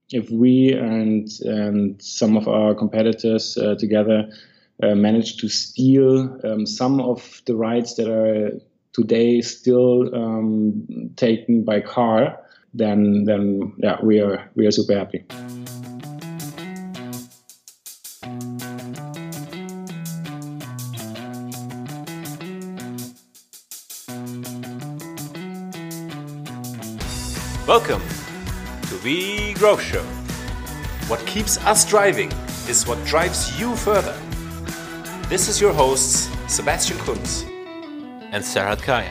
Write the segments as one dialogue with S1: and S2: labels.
S1: if we and some of our competitors together manage to steal some of the rides that are today still taken by car, then yeah, we are super happy.
S2: Welcome to the Growth Show. What keeps us driving is what drives you further. This is your hosts, Sebastian Kunz and Serhat Kaya.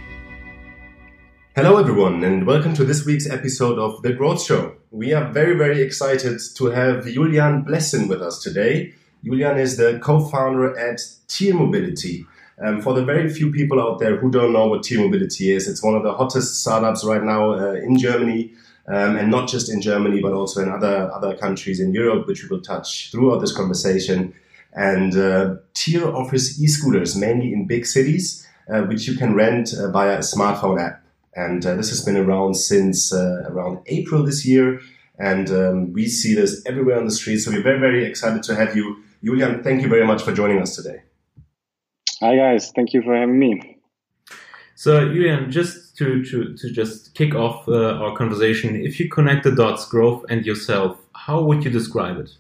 S3: Hello everyone and welcome to this week's episode of The Growth Show. We are very, very excited to have Julian Blessin with us today. Julian is the co-founder at Tier Mobility. For the very few people out there who don't know what Tier Mobility is, it's one of the hottest startups right now in Germany, and not just in Germany, but also in other countries in Europe, which we will touch throughout this conversation. And Tier offers e-scooters, mainly in big cities, which you can rent via a smartphone app. And this has been around since around April this year. And we see this everywhere on the street. So we're very, very excited to have you. Julian, thank you very much for joining us today.
S4: Hi guys, thank you for having me.
S5: So Julian, just to just kick off our conversation, if you connect the dots, growth and yourself, how would you describe it?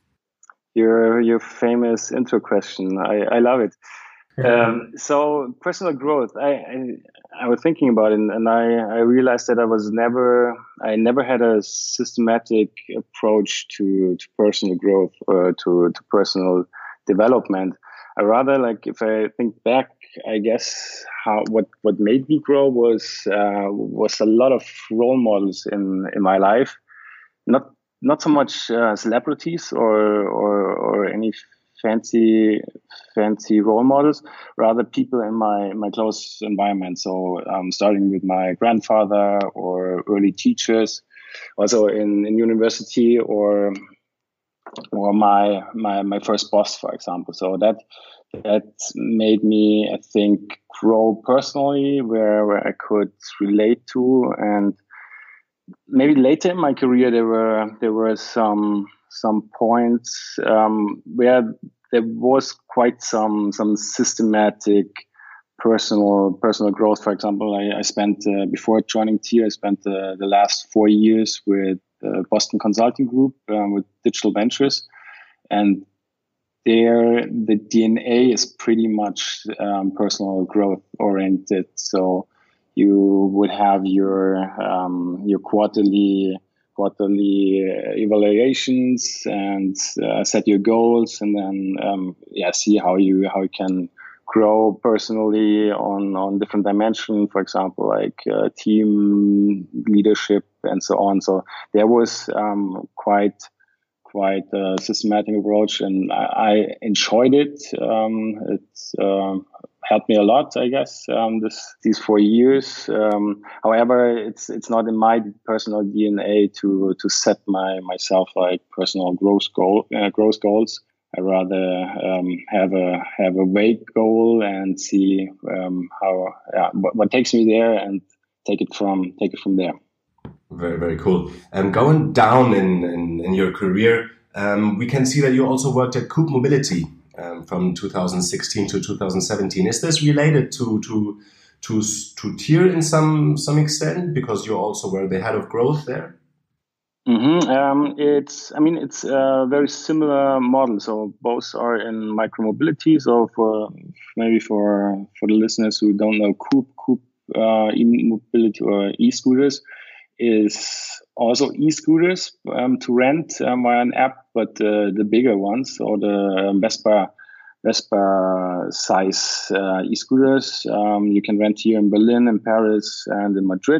S4: Your famous intro question, I love it. So personal growth, I was thinking about it, and I realized that I never had a systematic approach to personal growth or to personal development. I rather, like, if I think back, I guess what made me grow was a lot of role models in my life, not so much celebrities or any fancy role models, rather people in my close environment. So starting with my grandfather or early teachers, also in university or my first boss, for example. So that made me, I think, grow personally, where I could relate to. And maybe later in my career, there were some points where there was quite some systematic personal growth. For example, I spent before joining Tier, I spent the last 4 years with Boston Consulting Group with Digital Ventures, and there the DNA is pretty much personal growth oriented. So you would have your quarterly evaluations and set your goals, and then see how you can grow personally on different dimensions, for example, like team leadership and so on. So there was quite a systematic approach, and I enjoyed it. It's helped me a lot, I guess, these 4 years. However, it's not in my personal DNA to set myself like personal growth goals. I rather have a vague goal and see what takes me there, and take it from there.
S3: Very, very cool. Going down in your career, we can see that you also worked at Coop Mobility from 2016 to 2017. Is this related to Tier in some extent, because you also were the head of growth there?
S4: Mm-hmm. It's a very similar model. So both are in micromobility. So for the listeners who don't know Coop e-mobility or e-scooters is also e-scooters to rent via an app, but the bigger ones, or the Vespa size e-scooters, you can rent here in Berlin, in Paris, and in Madrid.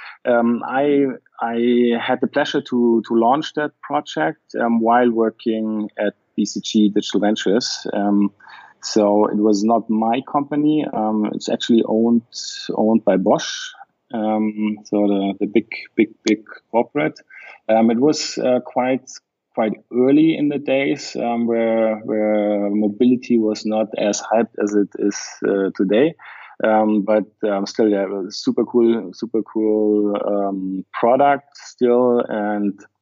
S4: I had the pleasure to launch that project while working at BCG Digital Ventures. So it was not my company. It's actually owned by Bosch. So the big corporate. It was quite early in the days where mobility was not as hyped as it is today. But still, yeah, it was super cool product still, and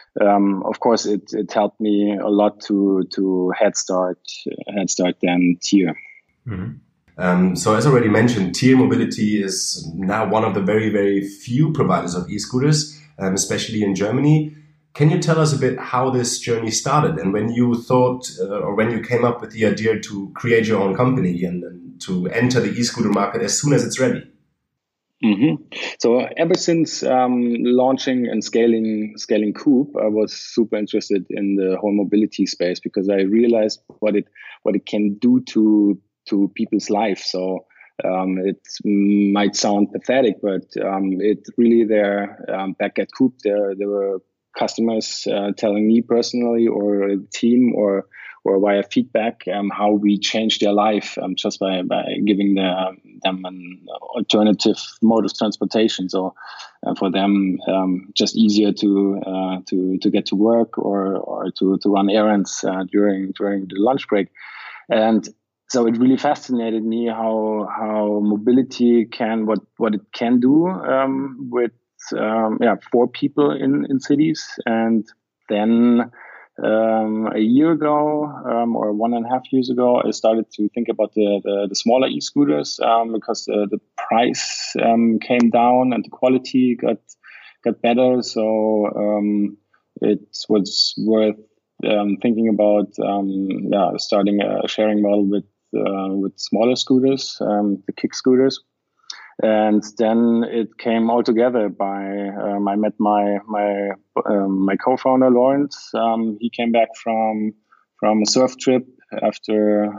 S4: of course, it helped me a lot to head start then Tier.
S5: Mm-hmm.
S3: So as already mentioned, Tier Mobility is now one of the very, very few providers of e-scooters, especially in Germany. Can you tell us a bit how this journey started and when you thought or when you came up with the idea to create your own company and to enter the e-scooter market as soon as it's ready?
S4: Mm-hmm. So ever since launching and scaling Coop, I was super interested in the whole mobility space because I realized what it can do to people's life. So it might sound pathetic, but it really back at Coop there were customers telling me personally or a team or via feedback how we changed their life just by giving them an alternative mode of transportation. So for them, just easier to get to work or to run errands during the lunch break. And so it really fascinated me how mobility what it can do with for people in cities. And then a year ago or 1.5 years ago, I started to think about the smaller e-scooters because the price came down and the quality got better. So it was worth thinking about starting a sharing model with smaller scooters, the kick scooters. And then it came all together by I met my co-founder Lawrence. He came back from a surf trip after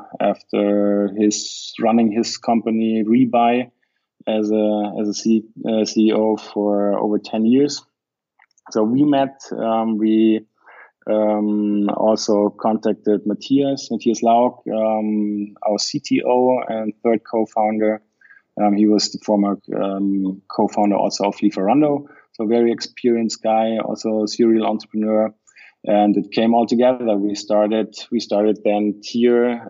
S4: his running his company Rebuy as a CEO for over 10 years. So we met. We also contacted Matthias Lauk, our CTO and third co-founder. He was the former co-founder also of Lieferando, so very experienced guy, also a serial entrepreneur, and it came all together. We started then Tier,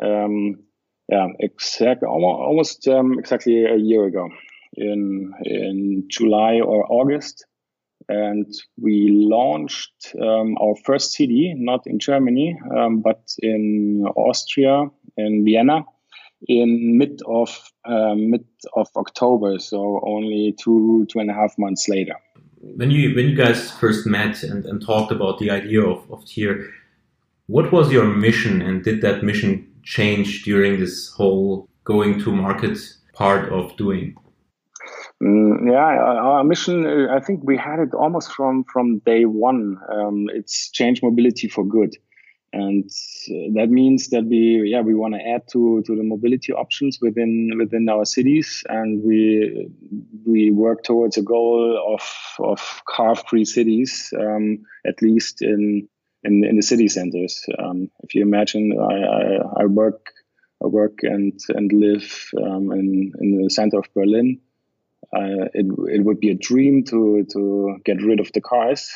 S4: almost exactly a year ago, in July or August, and we launched our first city, not in Germany, but in Austria, in Vienna, in mid of October, so only 2.5 months later.
S5: When you guys first met and talked about the idea of Tier, what was your mission, and did that mission change during this whole going to market part of doing?
S4: Our mission, I think we had it almost from day one. It's change mobility for good. And that means that we want to add to the mobility options within our cities, and we work towards a goal of car-free cities, at least in the city centers. If you imagine, I work and live in the center of Berlin. It would be a dream to get rid of the cars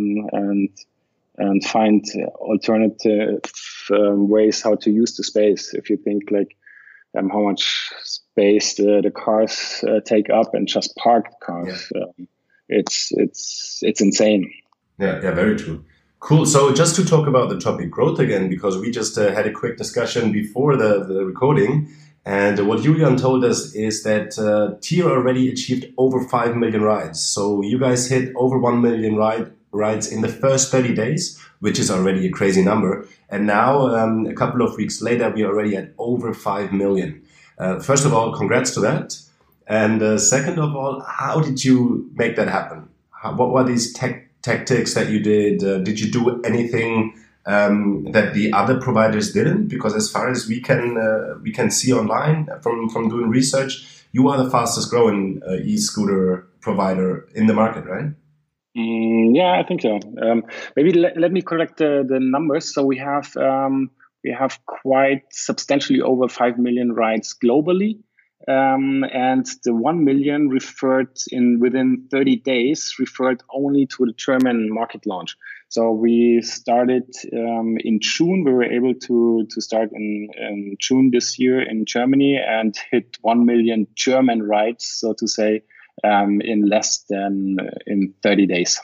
S4: and find alternative ways how to use the space. If you think like how much space the cars take up and just parked cars, it's insane.
S3: Yeah, very true. Cool. So just to talk about the topic growth again, because we just had a quick discussion before the recording, and what Julian told us is that Tier already achieved over 5 million rides. So you guys hit over 1 million rides in the first 30 days, which is already a crazy number. And now, a couple of weeks later, we are already at over 5 million. First of all, congrats to that. And second of all, how did you make that happen? What were these tactics that you did? Did you do anything that the other providers didn't? Because as far as we can see online from doing research, you are the fastest growing e-scooter provider in the market, right?
S4: Yeah, I think so. Maybe let me correct the numbers. So we have quite substantially over 5 million rides globally, and the 1 million within 30 days referred only to the German market launch. So we started in June. We were able to start in June this year in Germany and hit 1 million German rides, so to say, in less than in 30 days.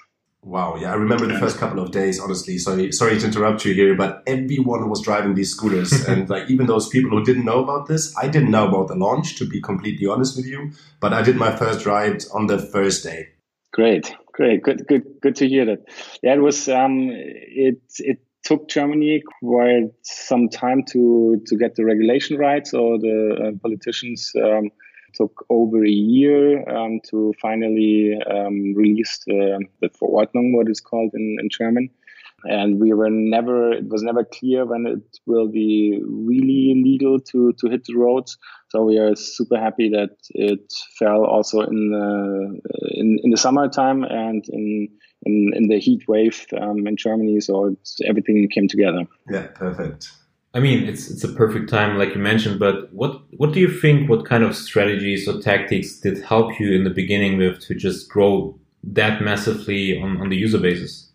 S3: Wow, yeah, I remember the first couple of days, honestly. Sorry to interrupt you here, but everyone was driving these scooters. And like even those people who didn't know about this, I didn't know about the launch, to be completely honest with you. But I did my first ride on the first day.
S4: Great. Good to hear that. Yeah, it was, it took Germany quite some time to get the regulation right. So the politicians took over a year to finally release the Verordnung, what it's called in German. And it was never clear when it will be really legal to hit the roads. So we are super happy that it fell also in the summertime and in the heat wave in Germany. So everything came together.
S3: Yeah, perfect.
S5: I mean, it's a perfect time, like you mentioned, but what do you think, what kind of strategies or tactics did help you in the beginning with to just grow that massively on the user basis?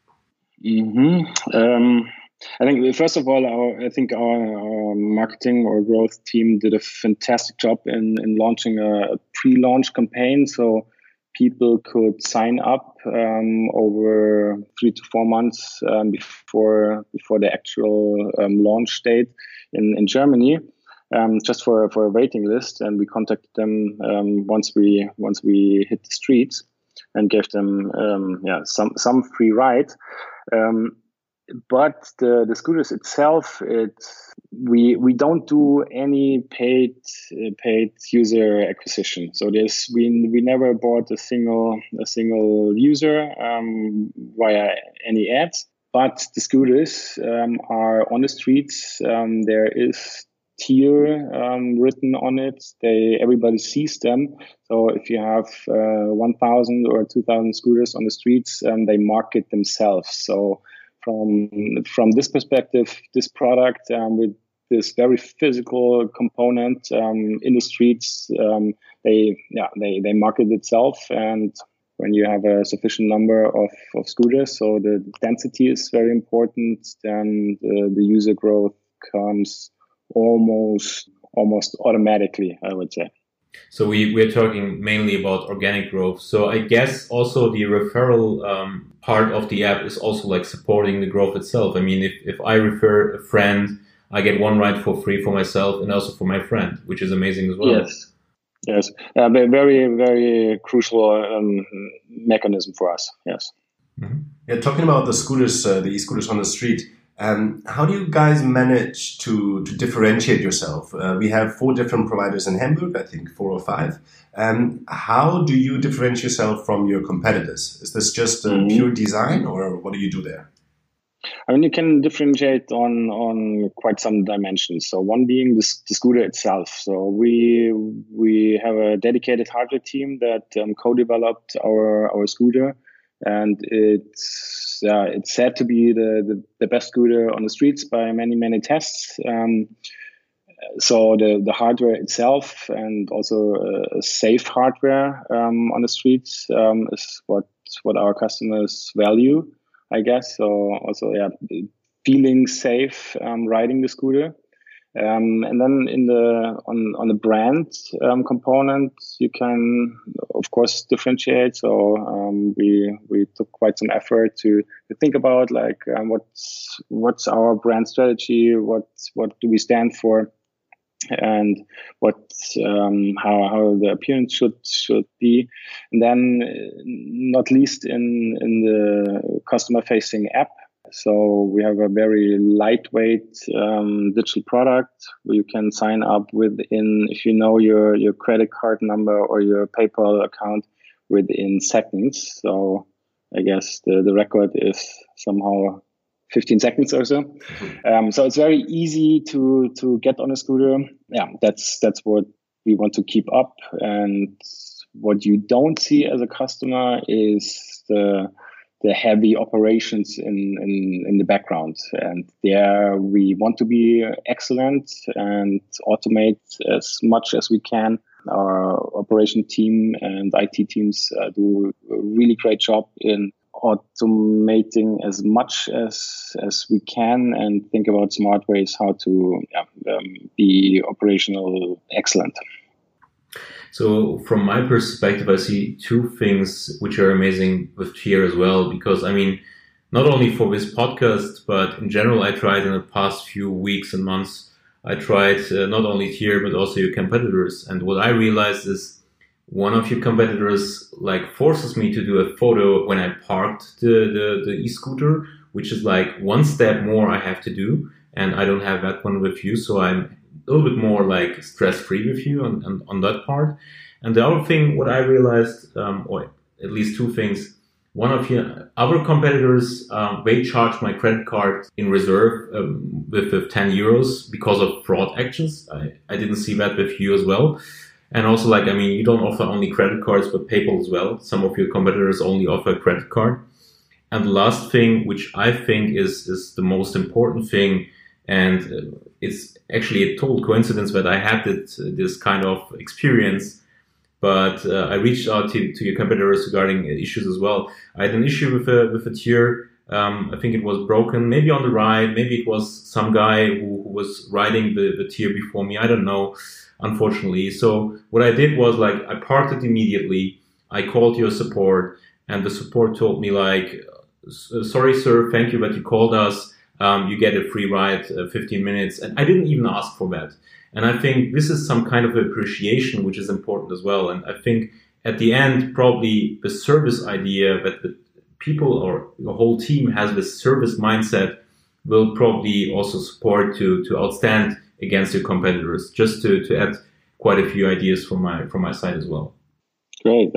S4: I think first of all, our marketing or growth team did a fantastic job in launching a pre-launch campaign. So people could sign up over 3 to 4 months before the actual launch date in Germany, just for a waiting list. And we contacted them once we hit the streets and gave them some free ride. But the scooters itself, we don't do any paid user acquisition. So we never bought a single user via any ads. But the scooters are on the streets. There is tier written on it. Everybody sees them. So if you have 1,000 or 2,000 scooters on the streets, they market themselves. So from this perspective, this product with this very physical component in the streets, they market itself. And when you have a sufficient number of scooters, so the density is very important, then the user growth comes almost automatically, I would say.
S5: So we're talking mainly about organic growth. So I guess also the referral part of the app is also like supporting the growth itself. I mean, if I refer a friend, I get one ride for free for myself and also for my friend, which is amazing as well.
S4: Yes. Very, very crucial mechanism for us. Yes.
S3: Mm-hmm. Yeah, talking about the scooters, the e-scooters on the street. How do you guys manage to differentiate yourself? We have 4 different providers in Hamburg, I think 4 or 5. How do you differentiate yourself from your competitors? Is this just pure design, or what do you do there?
S4: I mean, you can differentiate on quite some dimensions. So one being the scooter itself. So we have a dedicated hardware team that co-developed our scooter. And it's said to be the best scooter on the streets by many tests. So the hardware itself and also a safe hardware on the streets is what our customers value, I guess. So also feeling safe riding the scooter. And then on the brand component, you can of course differentiate. So we took quite some effort to think about like what's our brand strategy, what do we stand for, and how the appearance should be. And then not least in the customer facing app. So we have a very lightweight digital product where you can sign up within, if you know your credit card number or your PayPal account, within seconds. So I guess the record is somehow 15 seconds or so. So it's very easy to get on a scooter. Yeah, that's what we want to keep up. And what you don't see as a customer is the heavy operations in the background. And there we want to be excellent and automate as much as we can. Our operation team and IT teams do a really great job in automating as much as we can and think about smart ways how to be operational excellent.
S5: So from my perspective, I see two things which are amazing with Tier as well, because I mean, not only for this podcast, but in general, I tried in the past few weeks and months, I tried not only Tier, but also your competitors. And what I realized is one of your competitors like forces me to do a photo when I parked the e-scooter, which is like one step more I have to do. And I don't have that one with you. So I'm a little bit more like stress-free with you on that part. And the other thing, what I realized, or at least two things, one of your other competitors, they charged my credit card in reserve with 10 euros because of fraud actions. I didn't see that with you as well. And also, like, I mean, you don't offer only credit cards, but PayPal as well. Some of your competitors only offer a credit card. And the last thing, which I think is the most important thing, and it's actually a total coincidence that I had this kind of experience, but I reached out to your competitors regarding issues as well. I had an issue with a Tier. I think it was broken, maybe on the ride, maybe it was some guy who was riding the Tier before me. I don't know, unfortunately. So what I did was like I parked it immediately. I called your support, and the support told me like, "Sorry, sir, thank you that you called us. You get a free ride, 15 minutes." And I didn't even ask for that. And I think this is some kind of appreciation, which is important as well. And I think at the end, probably the service idea that the people or the whole team has this service mindset will probably also support to outstand against your competitors. Just to add quite a few ideas from my side as well.
S4: Great.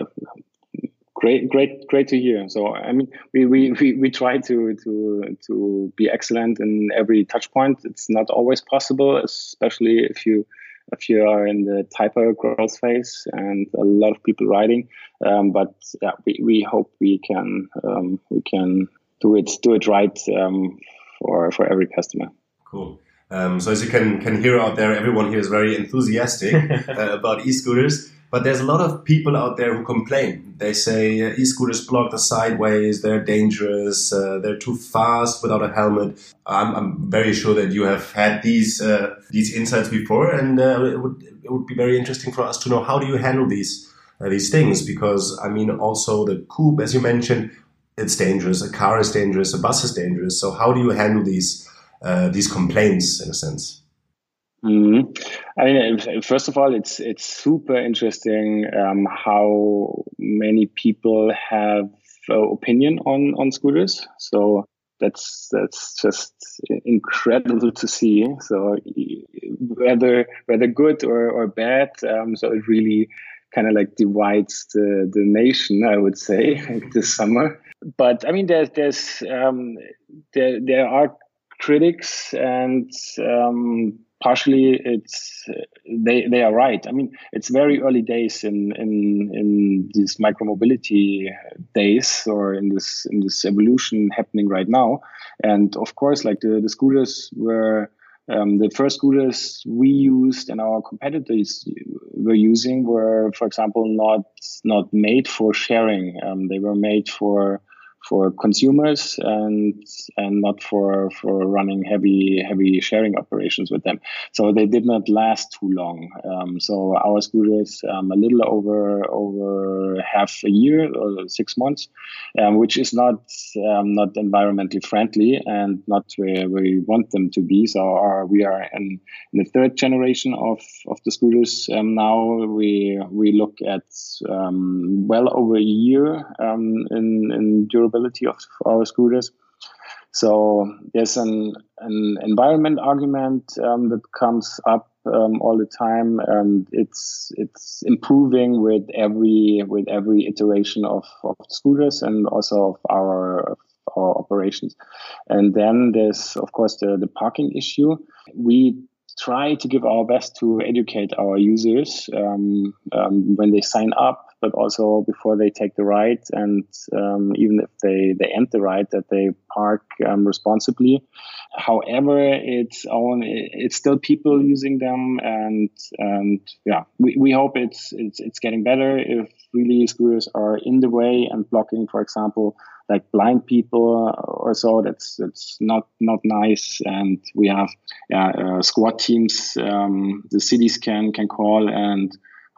S4: Great to hear. So, I mean, we try to be excellent in every touch point. It's not always possible, especially if you are in the hyper growth phase and a lot of people riding. But yeah, we hope we can do it right for every customer.
S3: Cool. So as you can hear out there, everyone here is very enthusiastic about e-scooters. But there's a lot of people out there who complain. They say e-scooters block the sideways, they're dangerous, they're too fast without a helmet. I'm very sure that you have had these insights before, and it would be very interesting for us to know, how do you handle these things? Because I mean, also the coupe, as you mentioned, it's dangerous. A car is dangerous. A bus is dangerous. So how do you handle these complaints in a sense?
S4: Mm-hmm. I mean, first of all, it's super interesting how many people have opinion on scooters. So that's just incredible to see. So whether good or bad, so it really kind of like divides the nation, I would say, this summer. But I mean, there are critics, and partially they are right. I mean, it's very early days in these micromobility days, or in this evolution happening right now. And of course, like the scooters were the first scooters we used and our competitors were using were, for example, not made for sharing. They were made for consumers and not for running heavy sharing operations with them. So they did not last too long. So our scooters a little over half a year or 6 months, which is not environmentally friendly and not where we want them to be. So we are in the third generation of the scooters now. We look at well over a year in durability of our scooters. So there's an environment argument that comes up all the time, and it's improving with every iteration of scooters and also of our operations. And then there's of course the parking issue. We try to give our best to educate our users when they sign up, but also before they take the ride, and even if they end the ride, that they park responsibly. However, it's still people using them, and yeah, we hope it's getting better. If really scooters are in the way and blocking, for example, like blind people or so, that's not nice. And we have squad teams the cities can call and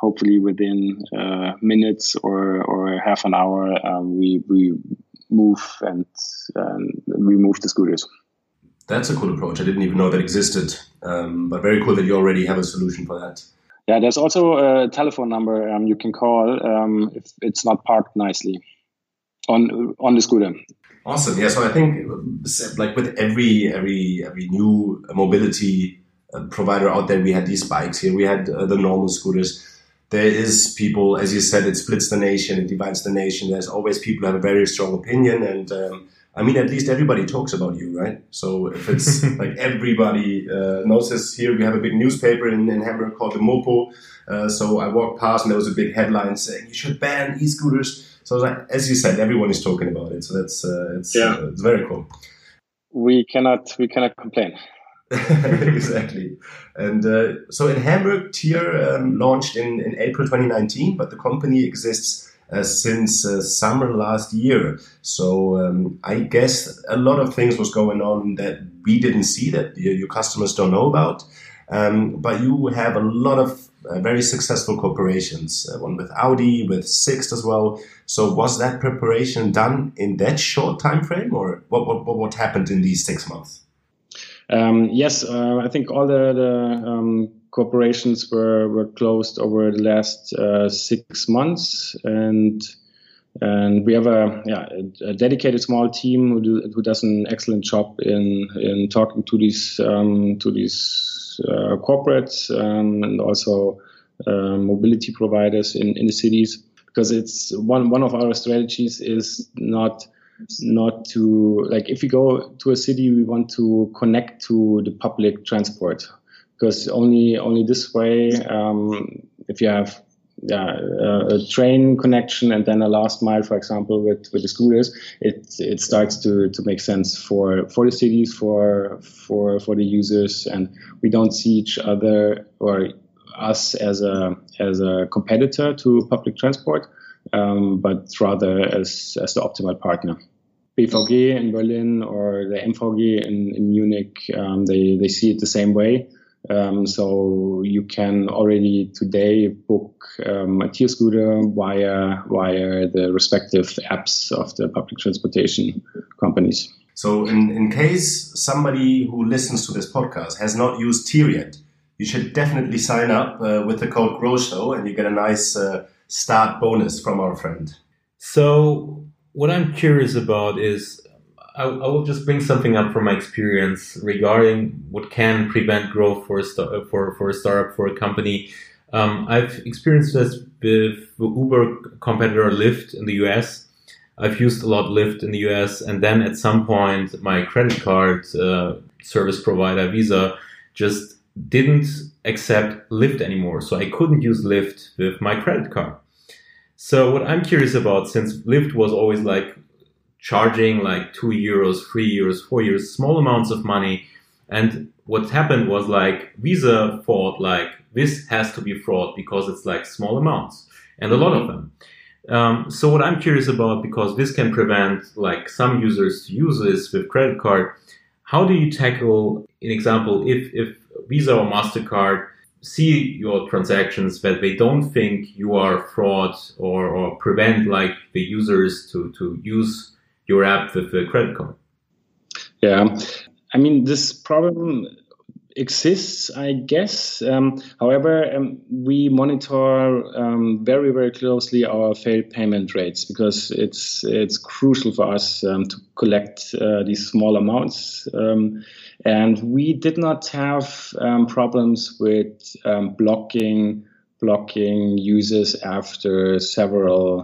S1: hopefully within minutes or half an hour, we move and remove the scooters.
S3: That's a cool approach. I didn't even know that existed, but very cool that you already have a solution for that.
S1: Yeah, there's also a telephone number you can call if it's not parked nicely on the scooter.
S3: Awesome. Yeah. So I think like with every new mobility provider out there, we had these bikes here. We had the normal scooters. There is people, as you said, it splits the nation, it divides the nation. There's always people who have a very strong opinion. And I mean, at least everybody talks about you, right? So if it's like everybody knows this here, we have a big newspaper in Hamburg called the Mopo. So I walked past and there was a big headline saying you should ban e-scooters. So like, as you said, everyone is talking about it. So that's it's very cool.
S1: We cannot complain.
S3: Exactly. And so in Hamburg, Tier launched in April 2019, but the company exists since summer last year. So I guess a lot of things was going on that we didn't see, that your customers don't know about. But you have a lot of very successful corporations, one with Audi, with Sixt as well. So was that preparation done in that short time frame, or what happened in these 6 months?
S1: Yes, I think all the corporations were closed over the last 6 months, and we have a dedicated small team who does an excellent job in talking to these corporates and also mobility providers in the cities, because it's one of our strategies is not to, like, if we go to a city, we want to connect to the public transport, because only this way, if you have a train connection and then a last mile, for example, with the scooters, it starts to make sense for the cities, for the users, and we don't see each other or us as a competitor to public transport, but rather as the optimal partner. BVG in Berlin or the MVG in Munich, they see it the same way. So you can already today book a Tier scooter via the respective apps of the public transportation companies.
S3: So in case somebody who listens to this podcast has not used Tier yet, you should definitely sign up with the code GROWSHOW and you get a nice start bonus from our friend.
S5: So what I'm curious about is, I will just bring something up from my experience regarding what can prevent growth for a startup, for a company. I've experienced this with the Uber competitor Lyft in the US. I've used a lot Lyft in the US, and then at some point my credit card service provider Visa just didn't accept Lyft anymore, so I couldn't use Lyft with my credit card. So what I'm curious about, since Lyft was always like charging like €2, €3, €4, small amounts of money, and what happened was like Visa thought like this has to be fraud because it's like small amounts and a lot of them. So what I'm curious about, because this can prevent like some users to use this with credit card, how do you tackle an example if Visa or MasterCard see your transactions that they don't think you are fraud, or prevent like the users to use your app with the credit card?
S1: Yeah, I mean, this problem exists, I guess. However, we monitor very, very closely our failed payment rates, because it's crucial for us to collect these small amounts. And we did not have problems with blocking users after several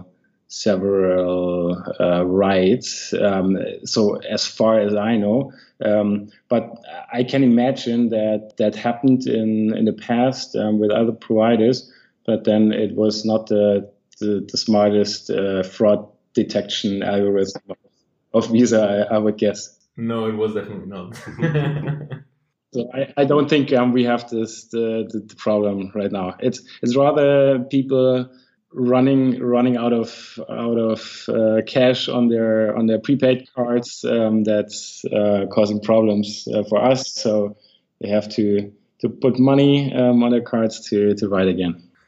S1: rights. So as far as I know, but I can imagine that happened in the past with other providers, but then it was not the smartest fraud detection algorithm of Visa, I would guess.
S5: No, it was definitely not.
S1: So I don't think we have the problem right now. It's rather people running out of cash on their prepaid cards that's causing problems for us. So they have to put money on their cards to ride again.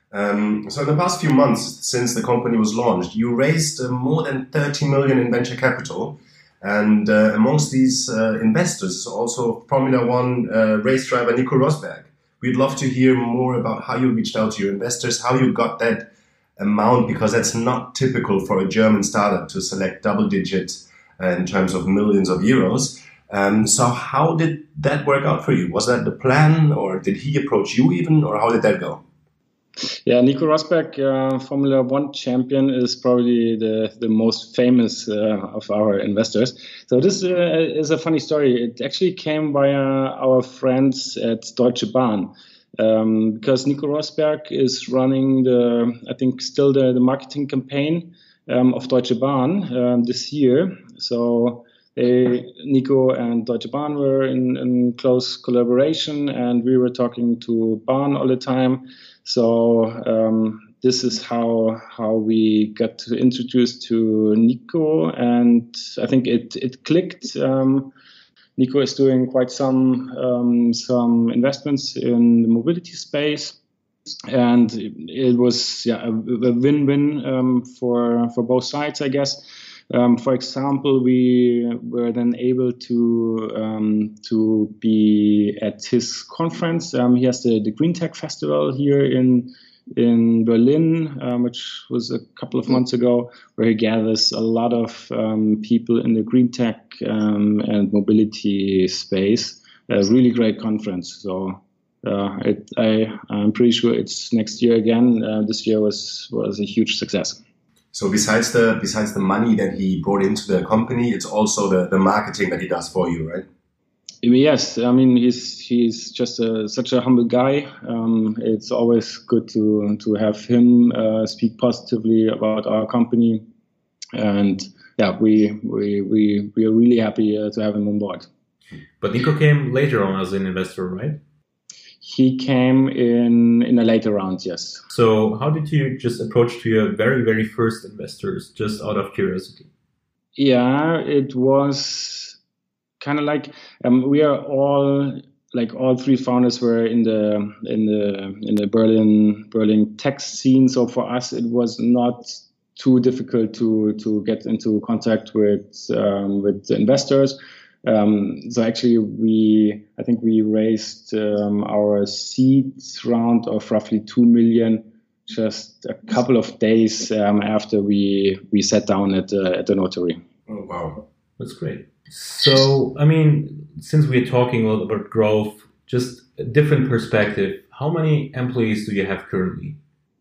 S3: So in the past few months, since the company was launched, you raised more than 30 million in venture capital. And amongst these investors is also Formula One race driver Nico Rosberg. We'd love to hear more about how you reached out to your investors, how you got that amount, because that's not typical for a German startup to select double digits in terms of millions of euros. So how did that work out for you? Was that the plan, or did he approach you even, or how did that go?
S1: Yeah, Nico Rosberg, Formula One champion, is probably the most famous of our investors. So this is a funny story. It actually came via our friends at Deutsche Bahn, because Nico Rosberg is running still the marketing campaign of Deutsche Bahn this year. So Nico and Deutsche Bahn were in close collaboration, and we were talking to Bahn all the time. So this is how we got introduced to Nico, and I think it clicked. Nico is doing quite some investments in the mobility space, and it was a win-win for both sides, I guess. For example, we were then able to be at his conference. He has the Green Tech Festival here in Berlin, which was a couple of months ago, where he gathers a lot of people in the green tech and mobility space. A really great conference. So I'm pretty sure it's next year again. This year was a huge success.
S3: So besides the money that he brought into the company, it's also the marketing that he does for you, right?
S1: Yes, I mean he's just such a humble guy. It's always good to have him speak positively about our company, and yeah, we are really happy to have him on board.
S5: But Nico came later on as an investor, right?
S1: He came in a later round, yes.
S5: So how did you just approach to your very, very first investors, just out of curiosity?
S1: Yeah, it was kind of like we are all three founders were in the Berlin tech scene. So for us, it was not too difficult to get into contact with the investors. So actually, I think we raised our seed round of roughly 2 million just a couple of days after we sat down at the notary.
S3: Oh, wow.
S5: That's great. So, I mean, since we're talking a little about growth, just a different perspective, how many employees do you have currently?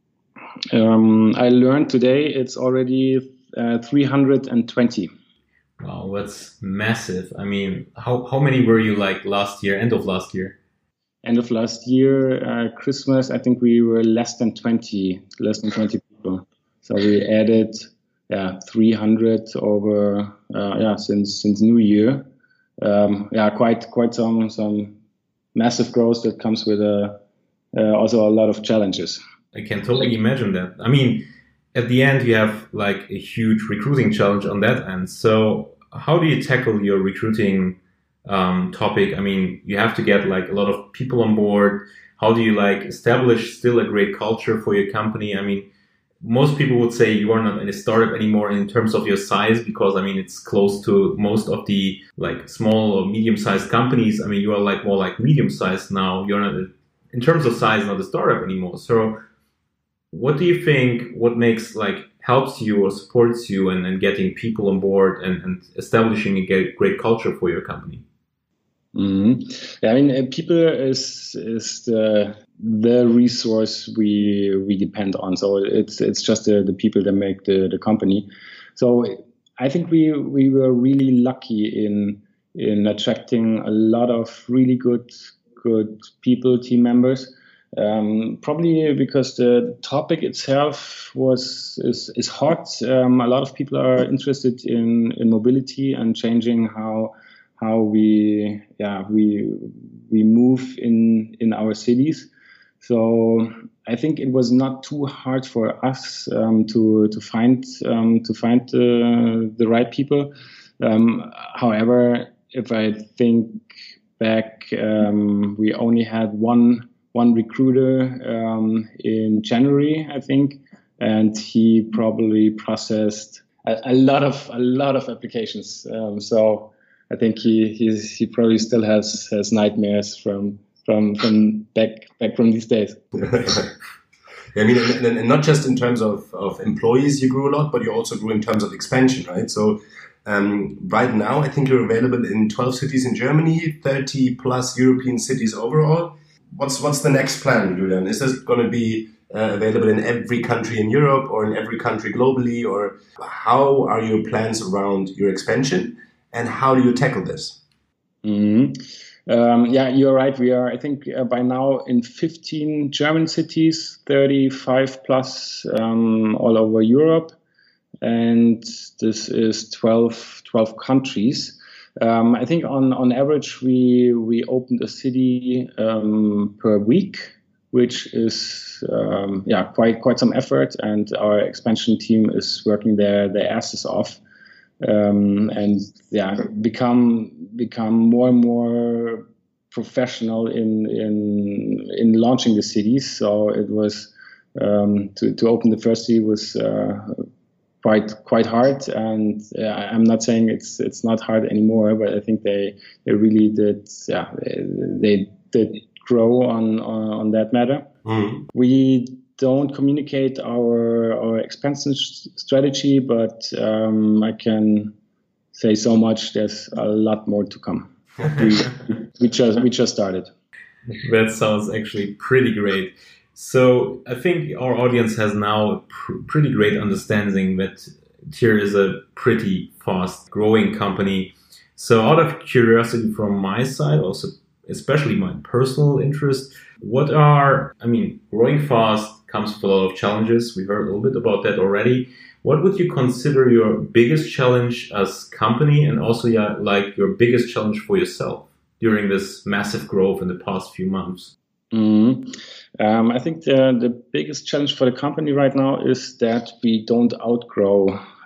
S1: I learned today it's already 320.
S5: Wow, that's massive. I mean, how many were you like last year, end of last year?
S1: End of last year, Christmas, I think we were less than 20 people. So we added 300 over since New Year. Quite some massive growth that comes with also a lot of challenges.
S5: I can totally imagine that. I mean, at the end, you have like a huge recruiting challenge on that end. So how do you tackle your recruiting topic? I mean, you have to get like a lot of people on board. How do you like establish still a great culture for your company? I mean, most people would say you are not in a startup anymore in terms of your size, because I mean, it's close to most of the like small or medium-sized companies. I mean, you are like more like medium-sized now. You're not, in terms of size, not a startup anymore. So what do you think, what makes like helps you or supports you and getting people on board and establishing a great culture for your company?
S1: Mm-hmm. Yeah, I mean, people is the resource we depend on. So it's just the people that make the company. So I think we were really lucky in attracting a lot of really good people, team members. Probably because the topic itself is hot. A lot of people are interested in mobility and changing how we move in our cities. So I think it was not too hard for us to find the right people. However, if I think back, we only had one one recruiter in January, I think, and he probably processed a lot of applications. So I think he probably still has nightmares from back from these days.
S3: I mean, and not just in terms of employees you grew a lot, but you also grew in terms of expansion, right? So right now, I think you're available in 12 cities in Germany, 30 plus European cities overall. What's the next plan, Julian? Is this going to be available in every country in Europe or in every country globally? Or how are your plans around your expansion and how do you tackle this?
S1: Mm-hmm. Yeah, you're right. We are, I think, by now in 15 German cities, 35 plus all over Europe. And this is 12 countries. I think on average, we opened a city per week, which is quite some effort. And our expansion team is working their asses off. And become more and more professional in launching the cities. So it was to open the first city was quite hard, and I'm not saying it's not hard anymore, but I think they really did they did grow on that matter. Mm-hmm. We don't communicate our expansion strategy, but I can say so much. There's a lot more to come. we just started.
S5: That sounds actually pretty great. So I think our audience has now a pretty great understanding that Tier is a pretty fast growing company. So out of curiosity from my side, also especially my personal interest, growing fast comes with a lot of challenges. We heard a little bit about that already. What would you consider your biggest challenge as company, and also your biggest challenge for yourself during this massive growth in the past few months?
S1: Mm-hmm. I think the biggest challenge for the company right now is that we don't outgrow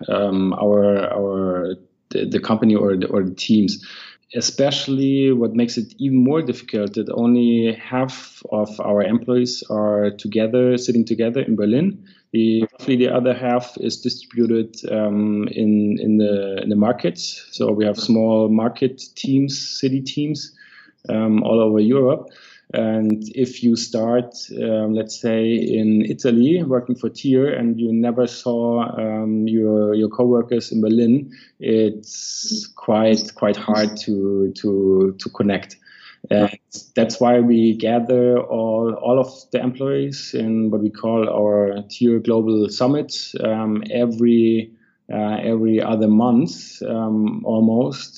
S1: the company or the teams. Especially what makes it even more difficult that only half of our employees are sitting together in Berlin. Roughly the other half is distributed in the markets. So we have small market teams, city teams all over Europe. And if you start, let's say, in Italy working for Tier, and you never saw your coworkers in Berlin, it's quite hard to connect. And that's why we gather all of the employees in what we call our Tier Global Summit every other month, almost,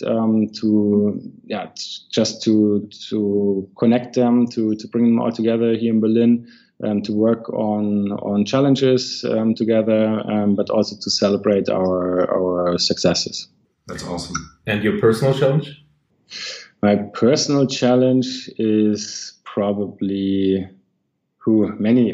S1: to connect them, to bring them all together here in Berlin, to work on challenges together, but also to celebrate our successes.
S3: That's awesome.
S5: And your personal challenge?
S1: My personal challenge is probably many.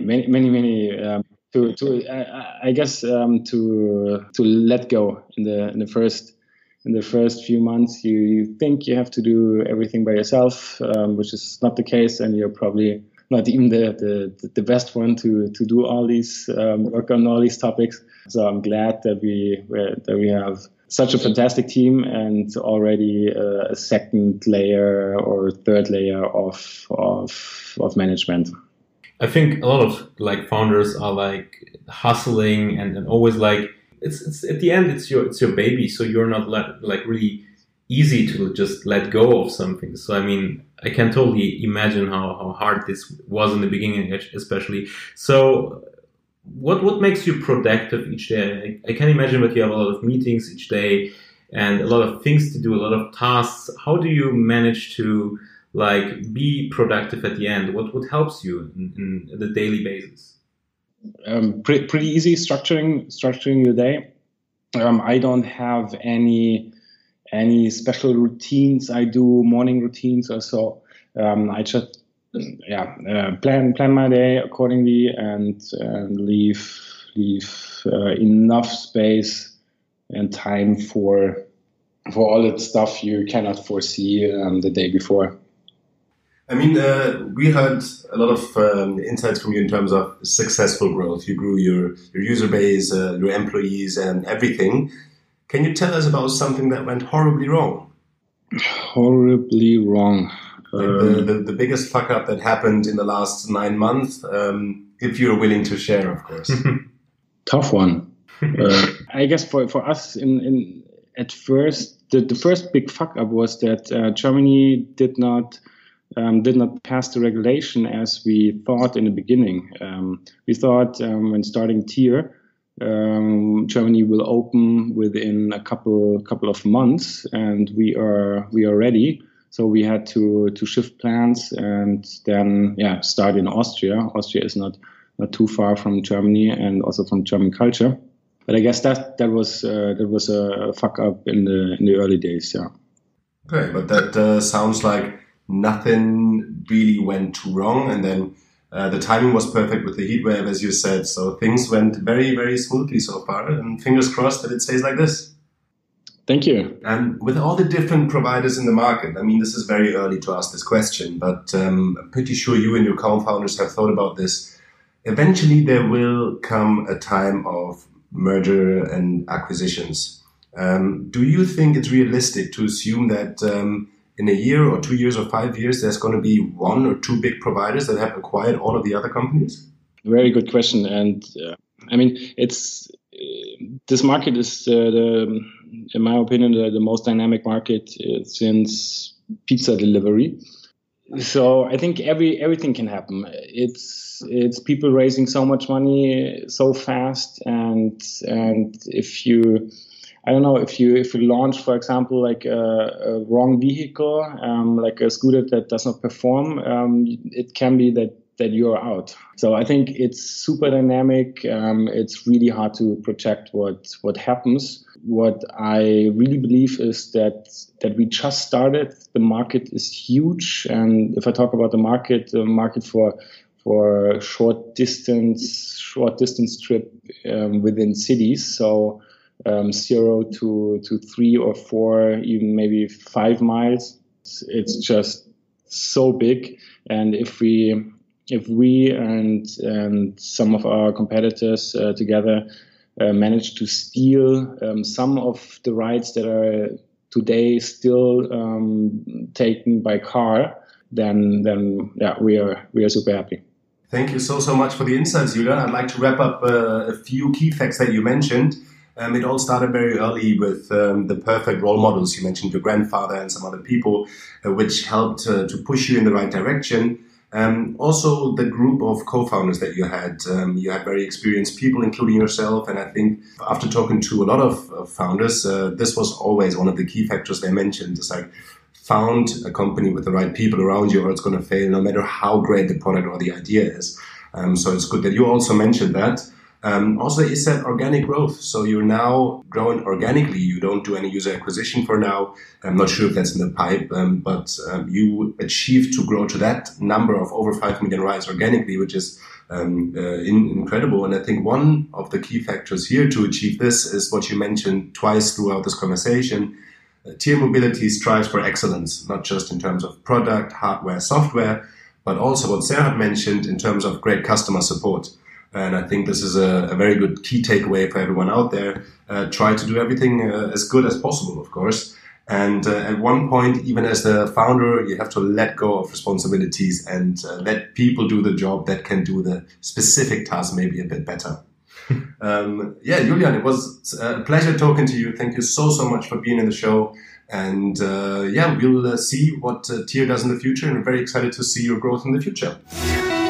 S1: To let go in the first few months. You think you have to do everything by yourself, which is not the case, and you're probably not even the best one to do all these work on all these topics. So I'm glad that we have such a fantastic team and already a second layer or third layer of management.
S5: I think a lot of founders are hustling and always it's at the end it's your baby, so you're not really easy to just let go of something. So I mean, I can totally imagine how hard this was in the beginning, especially. So what makes you productive each day? I can imagine that you have a lot of meetings each day and a lot of things to do, a lot of tasks. How do you manage to be productive at the end? What helps you in the daily basis?
S1: Pretty easy structuring your day. I don't have any special routines. I do morning routines or so. I just plan my day accordingly and leave enough space and time for all that stuff you cannot foresee the day before.
S3: I mean, we heard a lot of insights from you in terms of successful growth. You grew your user base, your employees, and everything. Can you tell us about something that went horribly wrong?
S1: Horribly wrong.
S3: Like the biggest fuck up that happened in the last 9 months, if you're willing to share, of course.
S1: Tough one. I guess for us, at first, the first big fuck up was that Germany did not pass the regulation as we thought in the beginning. We thought when starting Tier, Germany will open within a couple of months, and we are ready. So we had to shift plans and then start in Austria. Austria is not too far from Germany and also from German culture. But I guess that was a fuck up in the early days. Yeah.
S3: Okay, but that sounds like nothing really went too wrong, and then the timing was perfect with the heat wave, as you said. So things went very, very smoothly so far, and fingers crossed that it stays like this.
S1: Thank you.
S3: And with all the different providers in the market, I mean, this is very early to ask this question, but I'm pretty sure you and your co-founders have thought about this. Eventually, there will come a time of merger and acquisitions. Do you think it's realistic to assume that in a year or 2 years or 5 years, there's going to be 1 or 2 big providers that have acquired all of the other companies?
S1: Very good question. And I mean, this market is, in my opinion, the most dynamic market since pizza delivery. So I think everything can happen. It's people raising so much money so fast, and if you launch, for example, like a wrong vehicle, like a scooter that does not perform, it can be that you're out. So I think it's super dynamic. It's really hard to project what happens. What I really believe is that we just started. The market is huge, and if I talk about the market for short distance trip within cities, so 0 to 3 or 4, even maybe 5 miles, it's just so big. And if we and some of our competitors together manage to steal some of the rides that are today still taken by car, then we are super happy.
S3: Thank you so much for the insights, Julian. I'd like to wrap up a few key facts that you mentioned. It all started very early with the perfect role models. You mentioned your grandfather and some other people, which helped to push you in the right direction. Also, the group of co-founders that you had very experienced people, including yourself. And I think after talking to a lot of founders, this was always one of the key factors they mentioned. It's like, found a company with the right people around you, or it's going to fail no matter how great the product or the idea is. So it's good that you also mentioned that. Also, you said organic growth. So you're now growing organically. You don't do any user acquisition for now. I'm not sure if that's in the pipe, but you achieved to grow to that number of over 5 million rides organically, which is incredible. And I think one of the key factors here to achieve this is what you mentioned twice throughout this conversation. Tier Mobility strives for excellence, not just in terms of product, hardware, software, but also what Sarah mentioned in terms of great customer support. And I think this is a very good key takeaway for everyone out there. Try to do everything as good as possible, of course. And at one point, even as the founder, you have to let go of responsibilities and let people do the job that can do the specific task maybe a bit better. Julian, it was a pleasure talking to you. Thank you so much for being in the show. And we'll see what Tier does in the future. And we're very excited to see your growth in the future.